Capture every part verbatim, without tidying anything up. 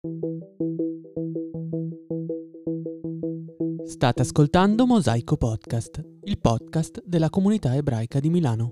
State ascoltando Mosaico Podcast, il podcast della comunità ebraica di Milano.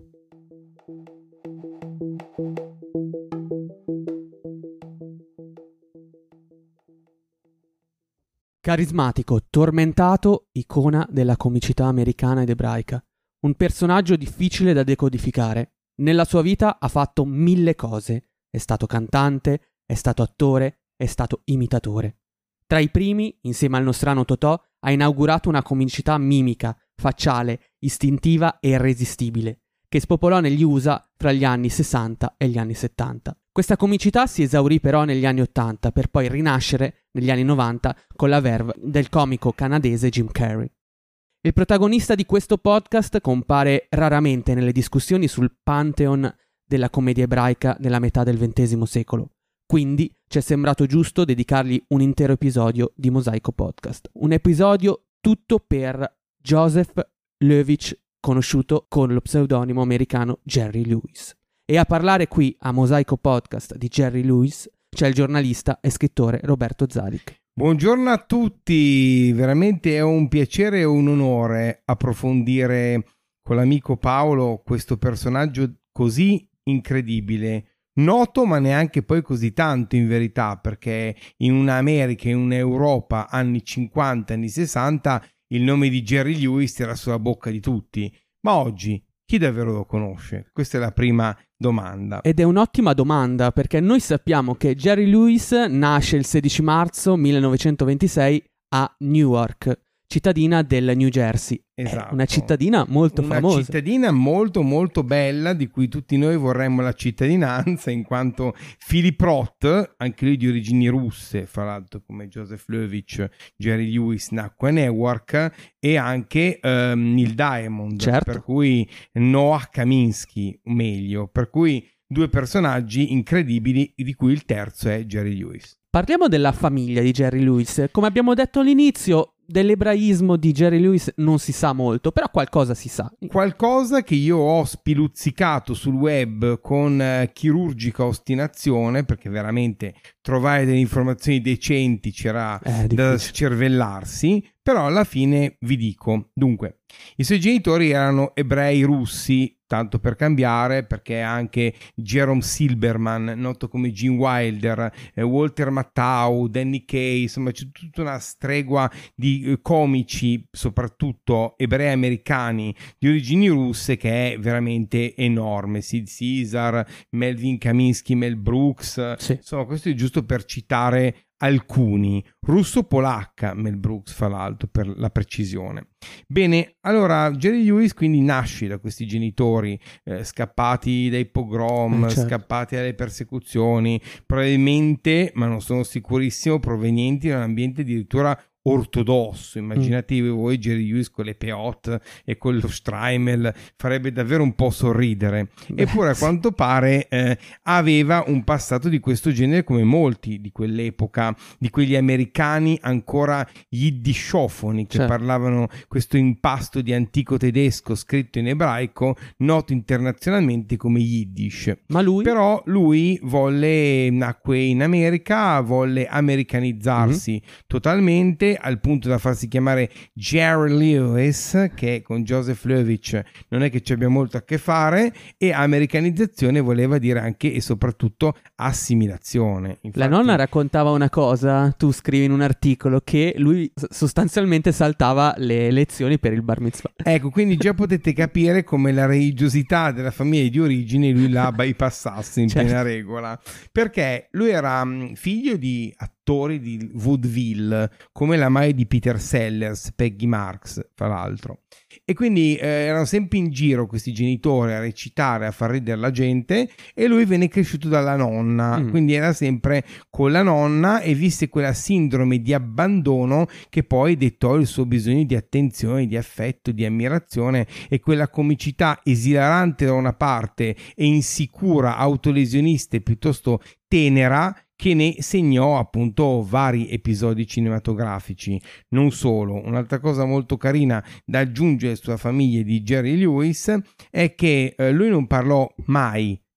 Carismatico, tormentato, icona della comicità americana ed ebraica. Un personaggio difficile da decodificare. Nella sua vita ha fatto mille cose. È stato cantante, è stato attore, è stato imitatore. Tra i primi, insieme al nostrano Totò, ha inaugurato una comicità mimica, facciale, istintiva e irresistibile, che spopolò negli U S A fra gli anni sessanta e gli anni settanta. Questa comicità si esaurì però negli anni ottanta, per poi rinascere negli anni novanta con la verve del comico canadese Jim Carrey. Il protagonista di questo podcast compare raramente nelle discussioni sul pantheon della commedia ebraica della metà del ventesimo secolo. Quindi ci è sembrato giusto dedicargli un intero episodio di Mosaico Podcast. Un episodio tutto per Joseph Levitch, conosciuto con lo pseudonimo americano Jerry Lewis. E a parlare qui a Mosaico Podcast di Jerry Lewis c'è il giornalista e scrittore Roberto Zadik. Buongiorno a tutti, veramente è un piacere e un onore approfondire con l'amico Paolo questo personaggio così incredibile, noto ma neanche poi così tanto in verità, perché in un'America, in un'Europa anni cinquanta, anni sessanta il nome di Jerry Lewis era sulla bocca di tutti, ma oggi chi davvero lo conosce? Questa è la prima domanda. Ed è un'ottima domanda, perché noi sappiamo che Jerry Lewis nasce il sedici marzo millenovecentoventisei a Newark, cittadina del New Jersey. Esatto. È una cittadina molto una famosa. Una cittadina molto molto bella, di cui tutti noi vorremmo la cittadinanza, in quanto Philip Roth, anche lui di origini russe, fra l'altro come Joseph Levitch, Jerry Lewis nacque a Newark, e anche um, Neil Diamond, certo. Per cui Noah Kaminsky, meglio, per cui due personaggi incredibili, di cui il terzo è Jerry Lewis. Parliamo della famiglia di Jerry Lewis. Come abbiamo detto all'inizio, dell'ebraismo di Jerry Lewis non si sa molto, però qualcosa si sa. Qualcosa che io ho spiluzzicato sul web con eh, chirurgica ostinazione, perché veramente trovare delle informazioni decenti c'era eh, da scervellarsi, però alla fine vi dico. Dunque, i suoi genitori erano ebrei russi, tanto per cambiare, perché anche Jerome Silberman, noto come Gene Wilder, eh, Walter Matthau, Danny Kaye, insomma c'è tutta una stregua di eh, comici, soprattutto ebrei americani di origini russe, che è veramente enorme. Sid Caesar, Melvin Kaminsky, Mel Brooks, sì. Insomma questo è giusto per citare alcuni. Russo-polacca Mel Brooks, fra l'altro, per la precisione. Bene, allora Jerry Lewis quindi nasce da questi genitori eh, scappati dai pogrom, eh, certo. scappati dalle persecuzioni, probabilmente, ma non sono sicurissimo, provenienti da un ambiente addirittura ortodosso. Immaginatevi mm. voi Jerry Lewis con le peote e con lo Streimel, farebbe davvero un po' sorridere. Beh, eppure a quanto pare eh, aveva un passato di questo genere, come molti di quell'epoca, di quegli americani ancora yiddishofoni, che certo. parlavano questo impasto di antico tedesco scritto in ebraico, noto internazionalmente come Yiddish. Ma lui? Però lui volle, nacque in America, volle americanizzarsi mm-hmm. totalmente, al punto da farsi chiamare Jerry Lewis, che con Joseph Levitch non è che ci abbia molto a che fare, e americanizzazione voleva dire anche e soprattutto assimilazione. Infatti, la nonna raccontava una cosa, tu scrivi in un articolo, che lui sostanzialmente saltava le lezioni per il bar mitzvah. Ecco, quindi già potete capire come la religiosità della famiglia di origine lui la bypassasse in certo. piena regola, perché lui era figlio di attori di vaudeville, come la madre di Peter Sellers, Peggy Marks, fra l'altro. E quindi eh, erano sempre in giro questi genitori a recitare, a far ridere la gente, e lui venne cresciuto dalla nonna, mm. quindi era sempre con la nonna, e visse quella sindrome di abbandono che poi dettò il suo bisogno di attenzione, di affetto, di ammirazione, e quella comicità esilarante da una parte e insicura, autolesionista e piuttosto tenera, che ne segnò appunto vari episodi cinematografici. Non solo, un'altra cosa molto carina da aggiungere sulla famiglia di Jerry Lewis è che eh, lui non parlò mai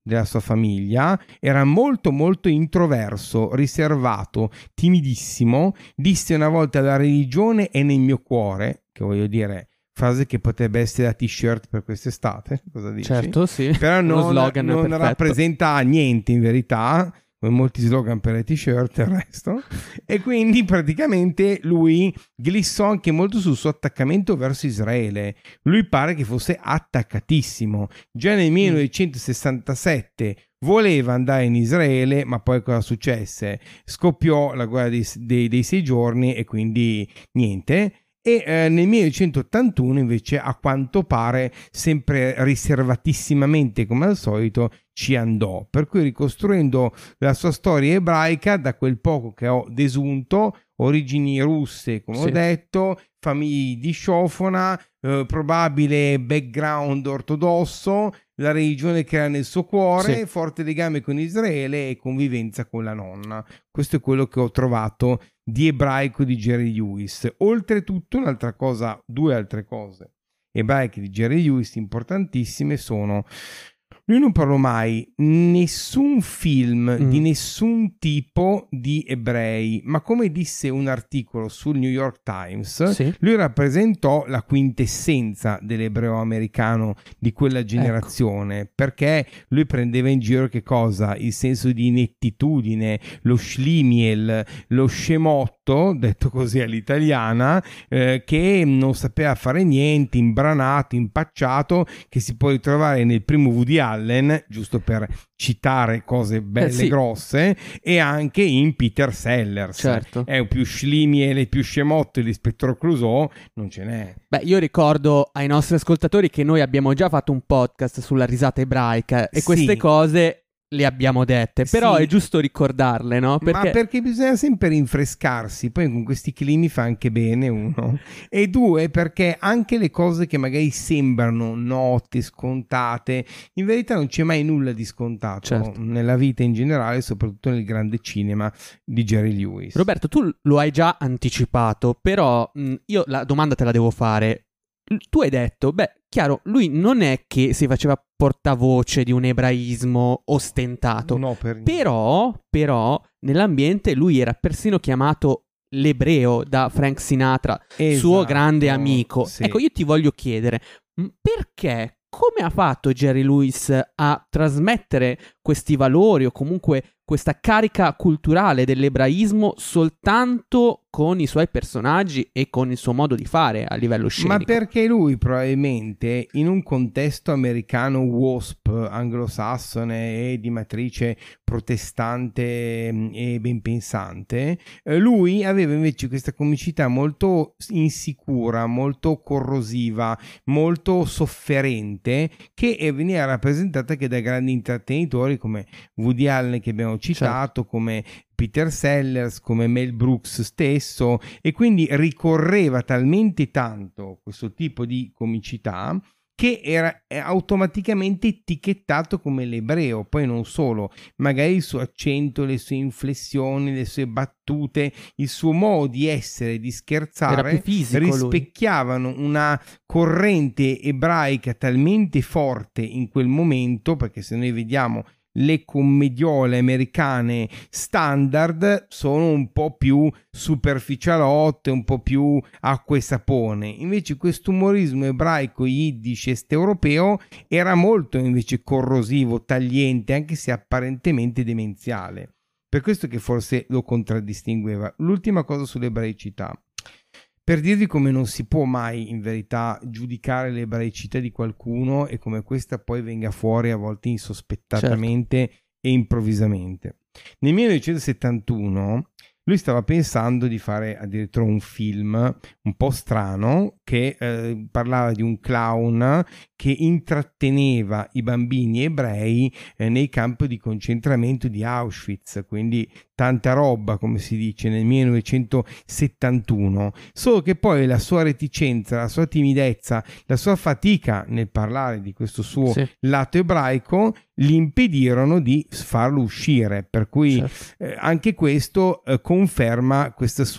della sua famiglia, era molto molto introverso, riservato, timidissimo, disse una volta: la religione è nel mio cuore, che voglio dire, frase che potrebbe essere la t-shirt per quest'estate, cosa dici? Certo, sì. Però non, slogan non rappresenta niente in verità, come molti slogan per le t-shirt e il resto, e quindi praticamente lui glissò anche molto sul suo attaccamento verso Israele. Lui pare che fosse attaccatissimo. Già nel millenovecentosessantasette voleva andare in Israele, ma poi cosa successe? Scoppiò la guerra dei, dei, dei sei giorni e quindi niente. E eh, nel millenovecentottantuno invece, a quanto pare, sempre riservatissimamente come al solito, ci andò, per cui ricostruendo la sua storia ebraica, da quel poco che ho desunto, origini russe come sì. ho detto, famiglie di Shofona, eh, probabile background ortodosso, la religione che era nel suo cuore, sì. forte legame con Israele e convivenza con la nonna. Questo è quello che ho trovato di ebraico di Jerry Lewis. Oltretutto un'altra cosa, due altre cose ebraiche di Jerry Lewis importantissime sono: lui non parlò mai nessun film mm. di nessun tipo di ebrei, ma come disse un articolo sul New York Times, sì. lui rappresentò la quintessenza dell'ebreo americano di quella generazione, ecco. perché lui prendeva in giro che cosa? Il senso di inettitudine, lo schlimiel, lo scemotto, detto così all'italiana, eh, che non sapeva fare niente, imbranato, impacciato, che si può ritrovare nel primo Woody Allen, giusto per citare cose belle eh sì. grosse, e anche in Peter Sellers. Certo. È un più schlimiel e più scemotto l'ispettore Clouseau, non ce n'è. Beh, io ricordo ai nostri ascoltatori che noi abbiamo già fatto un podcast sulla risata ebraica e sì. queste cose le abbiamo dette, però sì. è giusto ricordarle, no? Perché... Ma perché bisogna sempre rinfrescarsi, poi con questi climi fa anche bene, uno, e due, perché anche le cose che magari sembrano note, scontate, in verità non c'è mai nulla di scontato certo. nella vita in generale, soprattutto nel grande cinema di Jerry Lewis. Roberto, tu lo hai già anticipato, però mh, io la domanda te la devo fare. Tu hai detto, beh, chiaro, lui non è che si faceva portavoce di un ebraismo ostentato, no, per però, però nell'ambiente lui era persino chiamato l'ebreo da Frank Sinatra, esatto, suo grande amico. Sì. Ecco, io ti voglio chiedere, perché, come ha fatto Jerry Lewis a trasmettere questi valori o comunque questa carica culturale dell'ebraismo soltanto con i suoi personaggi e con il suo modo di fare a livello scenico? Ma perché lui probabilmente in un contesto americano W A S P, anglosassone e di matrice protestante e ben pensante, lui aveva invece questa comicità molto insicura, molto corrosiva, molto sofferente, che veniva rappresentata anche da grandi intrattenitori come Woody Allen, che abbiamo citato, certo. come Peter Sellers, come Mel Brooks stesso, e quindi ricorreva talmente tanto questo tipo di comicità che era automaticamente etichettato come l'ebreo. Poi non solo, magari il suo accento, le sue inflessioni, le sue battute, il suo modo di essere, di scherzare, rispecchiavano lui. Una corrente ebraica talmente forte in quel momento, perché se noi vediamo le commediole americane standard sono un po' più superficialotte, un po' più acqua e sapone. Invece questo umorismo ebraico, yiddish, est europeo era molto invece corrosivo, tagliente, anche se apparentemente demenziale. Per questo che forse lo contraddistingueva. L'ultima cosa sull'ebraicità. Per dirvi come non si può mai in verità giudicare l'ebraicità di qualcuno e come questa poi venga fuori a volte insospettatamente, certo. e improvvisamente. Nel millenovecentosettantuno lui stava pensando di fare addirittura un film un po' strano che eh, parlava di un clown che intratteneva i bambini ebrei eh, nei campi di concentramento di Auschwitz, quindi tanta roba, come si dice, nel millenovecentosettantuno, solo che poi la sua reticenza, la sua timidezza, la sua fatica nel parlare di questo suo sì. lato ebraico gli impedirono di farlo uscire, per cui certo. eh, anche questo eh, conferma questa sua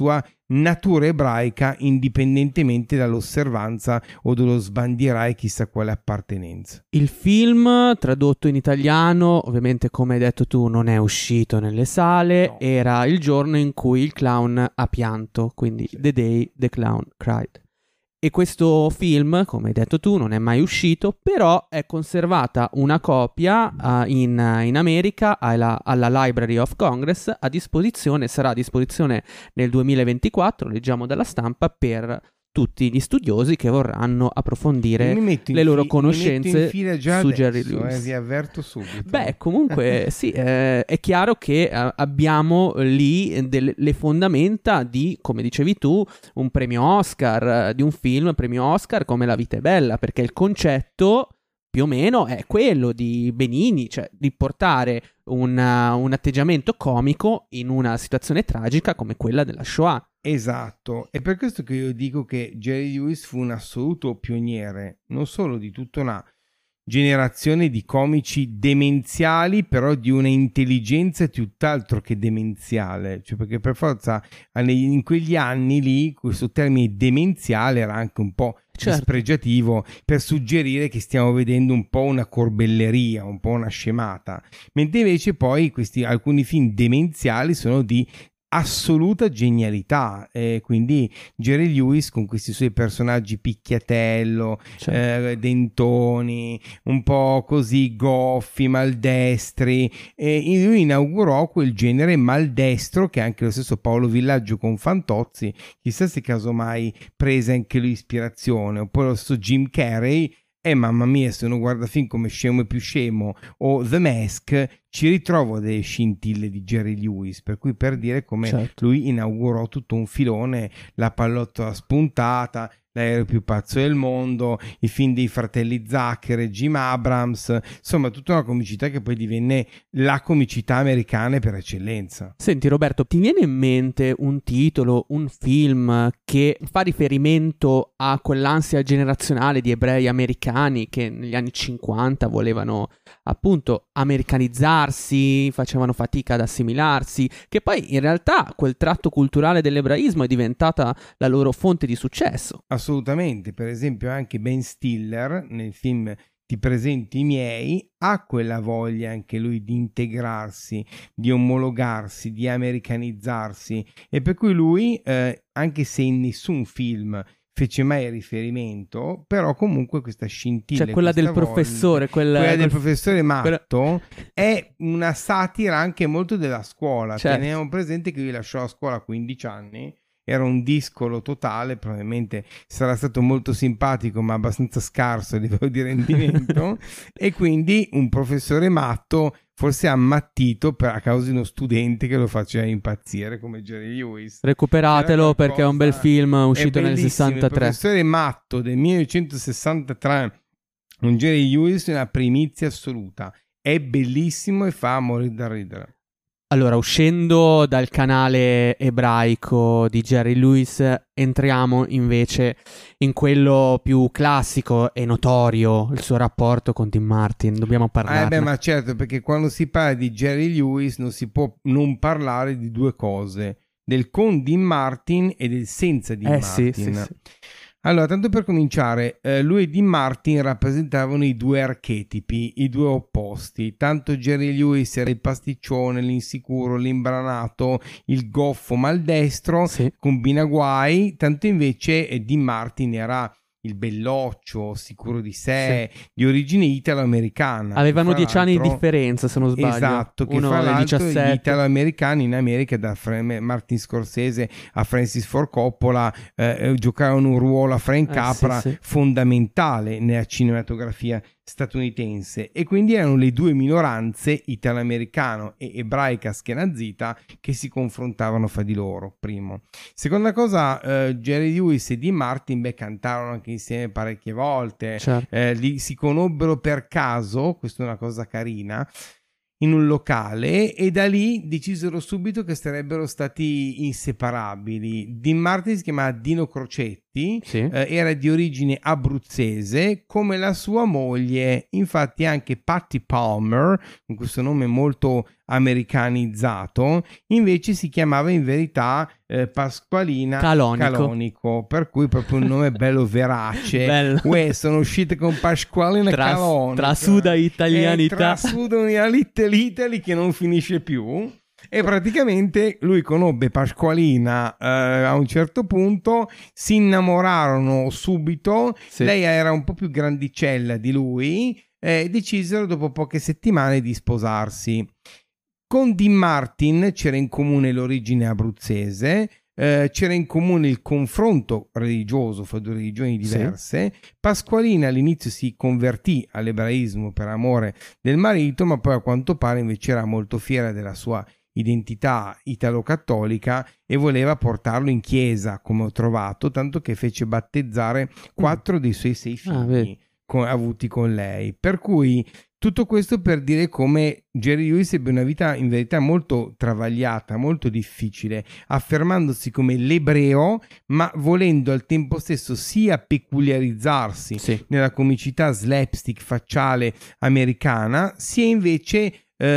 natura ebraica indipendentemente dall'osservanza o dallo sbandierare chissà quale appartenenza. Il film, tradotto in italiano, ovviamente come hai detto tu non è uscito nelle sale, no. Era il giorno in cui il clown ha pianto, quindi sì. The Day the Clown Cried. E questo film, come hai detto tu, non è mai uscito, però è conservata una copia uh, in, in America alla, alla Library of Congress a disposizione, sarà a disposizione nel duemilaventiquattro, leggiamo dalla stampa, per tutti gli studiosi che vorranno approfondire le loro fi- conoscenze su adesso, Jerry Lewis. Eh, vi avverto subito. Beh, comunque sì, eh, è chiaro che eh, abbiamo lì delle, le fondamenta di, come dicevi tu, un premio Oscar, eh, di un film premio Oscar come La vita è bella, perché il concetto più o meno è quello di Benigni, cioè di portare una, un atteggiamento comico in una situazione tragica come quella della Shoah. Esatto, è per questo che io dico che Jerry Lewis fu un assoluto pioniere, non solo di tutta una generazione di comici demenziali, però di una intelligenza tutt'altro che demenziale, cioè perché per forza in quegli anni lì questo termine demenziale era anche un po' certo. dispregiativo per suggerire che stiamo vedendo un po' una corbelleria, un po' una scemata, mentre invece poi questi alcuni film demenziali sono di assoluta genialità, e quindi Jerry Lewis con questi suoi personaggi picchiatello, certo. eh, dentoni, un po' così goffi, maldestri, e lui inaugurò quel genere maldestro che anche lo stesso Paolo Villaggio con Fantozzi, chissà se casomai prese anche lui ispirazione, oppure lo stesso Jim Carrey. E eh, mamma mia, se uno guarda film come Scemo e più scemo o The Mask, ci ritrovo delle scintille di Jerry Lewis, per cui per dire come certo. lui inaugurò tutto un filone, La pallottola spuntata, L'aereo più pazzo del mondo, i film dei fratelli Zucker e Jim Abrams, insomma tutta una comicità che poi divenne la comicità americana per eccellenza. Senti Roberto, ti viene in mente un titolo, un film che fa riferimento a quell'ansia generazionale di ebrei americani che negli anni cinquanta volevano appunto americanizzarsi, facevano fatica ad assimilarsi, che poi in realtà quel tratto culturale dell'ebraismo è diventata la loro fonte di successo? Assolutamente, per esempio anche Ben Stiller nel film Ti presento i miei ha quella voglia anche lui di integrarsi, di omologarsi, di americanizzarsi, e per cui lui eh, anche se in nessun film fece mai riferimento, però comunque questa scintilla, cioè quella del voglia, professore quella, quella del quel... professore matto quella... è una satira anche molto della scuola. Certo. Teniamo presente che lui lasciò la scuola a quindici anni, era un discolo totale, probabilmente sarà stato molto simpatico ma abbastanza scarso a livello di rendimento e quindi un professore matto forse ammattito per, a causa di uno studente che lo faceva impazzire come Jerry Lewis. Recuperatelo perché è un bel film uscito nel sessantatré. Il professore matto del millenovecentosessantatré con Jerry Lewis è una primizia assoluta, è bellissimo e fa morire da ridere. Allora, uscendo dal canale ebraico di Jerry Lewis, entriamo invece in quello più classico e notorio, il suo rapporto con Dean Martin. Dobbiamo parlarne. Eh beh, ma certo, perché quando si parla di Jerry Lewis non si può non parlare di due cose, del con Dean Martin e del senza Dean eh, Martin. Sì, sì, sì. Allora, tanto per cominciare, eh, lui e Dean Martin rappresentavano i due archetipi, i due opposti. Tanto Jerry Lewis era il pasticcione, l'insicuro, l'imbranato, il goffo maldestro, sì. combina guai, tanto invece eh, Dean Martin era il belloccio, sicuro di sé, sì. di origine italo-americana. Avevano dieci anni di differenza, se non sbaglio. Esatto, che Uno fra l'altro diciassette. Gli italo-americani in America, da Martin Scorsese a Francis Ford Coppola, eh, giocavano un ruolo a Frank eh, Capra sì, sì. fondamentale nella cinematografia statunitense, e quindi erano le due minoranze, italo-americano e ebraica askenazita, che si confrontavano fra di loro. Primo. Seconda cosa, eh, Jerry Lewis e Dean Martin beh, cantarono anche insieme parecchie volte, certo. eh, li si conobbero per caso, questa è una cosa carina, in un locale, e da lì decisero subito che sarebbero stati inseparabili. Dean Martin si chiamava Dino Crocetti, sì. eh, era di origine abruzzese come la sua moglie, infatti anche Patti Palmer, con questo nome molto americanizzato, invece si chiamava in verità eh, Pasqualina Calonico. Calonico, per cui proprio un nome bello verace. Bello. Uè, sono uscite con Pasqualina Tras- Calonico. Trasuda italianità. Eh, trasuda una Little Italy che non finisce più. E praticamente lui conobbe Pasqualina eh, a un certo punto, si innamorarono subito, Sì. lei era un po' più grandicella di lui e decisero dopo poche settimane di sposarsi. Con Dean Martin c'era in comune l'origine abruzzese, eh, c'era in comune il confronto religioso fra due religioni diverse. Sì. Pasqualina all'inizio si convertì all'ebraismo per amore del marito, ma poi a quanto pare invece era molto fiera della sua identità italo-cattolica e voleva portarlo in chiesa, come ho trovato, tanto che fece battezzare quattro dei suoi sei figli ah, con, avuti con lei. Per cui tutto questo per dire come Jerry Lewis ebbe una vita in verità molto travagliata, molto difficile, affermandosi come l'ebreo, ma volendo al tempo stesso sia peculiarizzarsi sì. nella comicità slapstick facciale americana, sia invece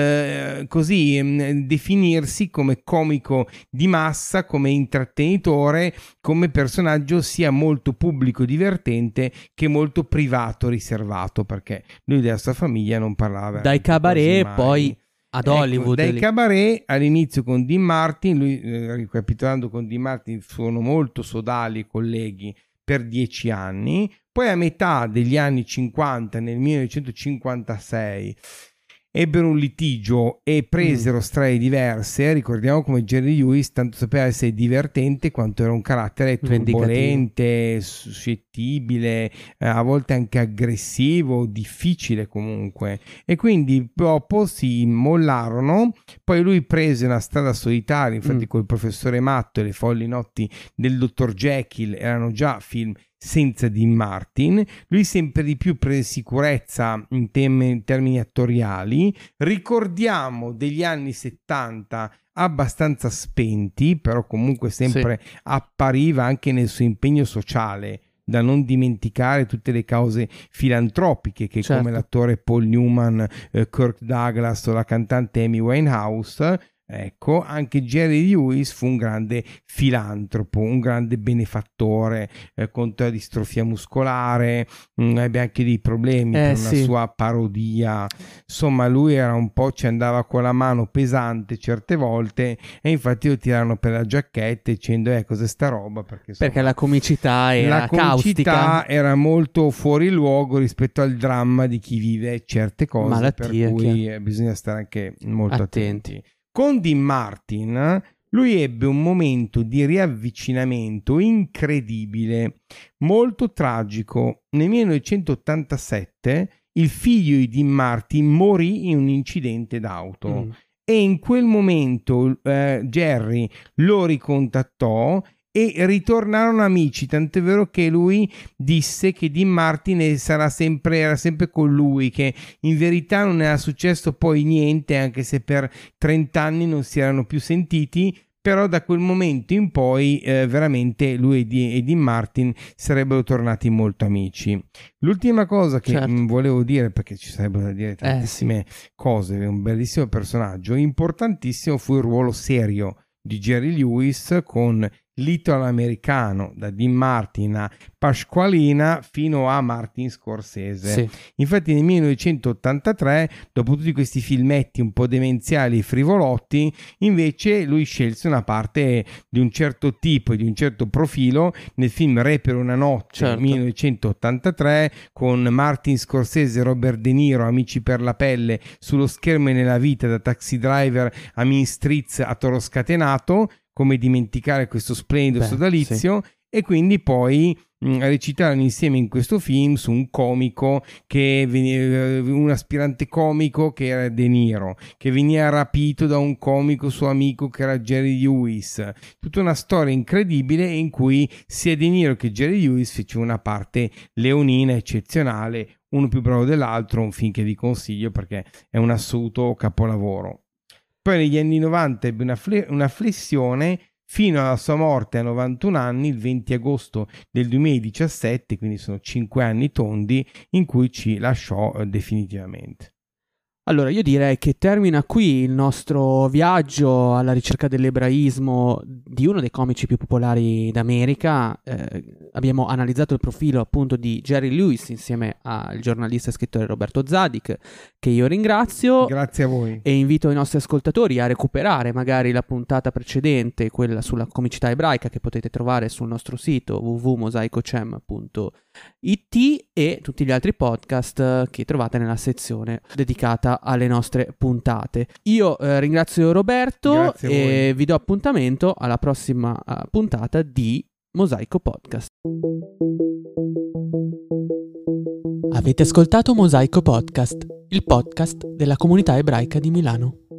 Eh, così eh, definirsi come comico di massa, come intrattenitore, come personaggio sia molto pubblico divertente che molto privato riservato, perché lui della sua famiglia non parlava dai cabaret poi ad ecco, Hollywood dai lì. Cabaret all'inizio con Dean Martin, lui eh, ricapitolando con Dean Martin furono molto sodali colleghi per dieci anni, poi a metà degli anni cinquanta, nel millenovecentocinquantasei ebbero un litigio e presero mm. strade diverse. Ricordiamo come Jerry Lewis tanto sapeva essere divertente quanto era un carattere turbolente, suscettibile, eh, a volte anche aggressivo, difficile comunque, e quindi dopo si mollarono. Poi lui prese una strada solitaria, infatti mm. col professore Matto e le folli notti del dottor Jekyll erano già film senza Dean Martin. Lui sempre di più prese sicurezza in, tem- in termini attoriali. Ricordiamo degli anni settanta abbastanza spenti, però comunque sempre sì. appariva anche nel suo impegno sociale, da non dimenticare tutte le cause filantropiche che certo. come l'attore Paul Newman, eh, Kirk Douglas o la cantante Amy Winehouse. Ecco, anche Jerry Lewis fu un grande filantropo, un grande benefattore eh, contro la distrofia muscolare, mh, ebbe anche dei problemi eh, per sì. una sua parodia. Insomma, lui era un po', ci andava con la mano pesante certe volte, e infatti lo tirarono per la giacchetta dicendo eh cos'è sta roba, perché, insomma, perché la comicità era la comicità caustica, era molto fuori luogo rispetto al dramma di chi vive certe cose. Malattie, per cui eh, bisogna stare anche molto attenti, attenti. Con Dean Martin lui ebbe un momento di riavvicinamento incredibile, molto tragico. Nel millenovecentottantasette il figlio di Dean Martin morì in un incidente d'auto mm. e in quel momento eh, Jerry lo ricontattò e ritornarono amici, tant'è vero che lui disse che Dean Martin sarà sempre, era sempre con lui, che in verità non era successo poi niente, anche se per trenta anni non si erano più sentiti, però da quel momento in poi eh, veramente lui e, Di, e Dean Martin sarebbero tornati molto amici. L'ultima cosa che certo. mh, volevo dire, perché ci sarebbero da dire tantissime eh, sì. cose, è un bellissimo personaggio, importantissimo fu il ruolo serio di Jerry Lewis con l'italo-americano, da Dean Martin a Pasqualina fino a Martin Scorsese. Sì. Infatti nel millenovecentottantatré, dopo tutti questi filmetti un po' demenziali e frivolotti, invece lui scelse una parte di un certo tipo e di un certo profilo nel film Re per una notte, certo. millenovecentottantatré, con Martin Scorsese e Robert De Niro, amici per la pelle, sullo schermo e nella vita, da Taxi Driver a Mean Streets a Toro Scatenato. Come dimenticare questo splendido Beh, sodalizio, sì. E quindi poi mh, recitarono insieme in questo film su un comico che veniva, un aspirante comico che era De Niro, che veniva rapito da un comico suo amico che era Jerry Lewis. Tutta una storia incredibile in cui sia De Niro che Jerry Lewis fece una parte leonina eccezionale, uno più bravo dell'altro, un film che vi consiglio perché è un assoluto capolavoro. Poi negli anni novanta ebbe una, fle- una flessione fino alla sua morte a novantuno anni, il venti agosto del duemiladiciassette, quindi sono cinque anni tondi in cui ci lasciò eh, definitivamente. Allora, io direi che termina qui il nostro viaggio alla ricerca dell'ebraismo di uno dei comici più popolari d'America. Eh, abbiamo analizzato il profilo appunto di Jerry Lewis insieme al giornalista e scrittore Roberto Zadig, che io ringrazio. Grazie a voi. E invito i nostri ascoltatori a recuperare magari la puntata precedente, quella sulla comicità ebraica, che potete trovare sul nostro sito w w w punto mosaicocem punto i t, e tutti gli altri podcast che trovate nella sezione dedicata alle nostre puntate. Io eh, ringrazio Roberto e vi do appuntamento alla prossima uh, puntata di Mosaico Podcast. Avete ascoltato Mosaico Podcast, il podcast della comunità ebraica di Milano.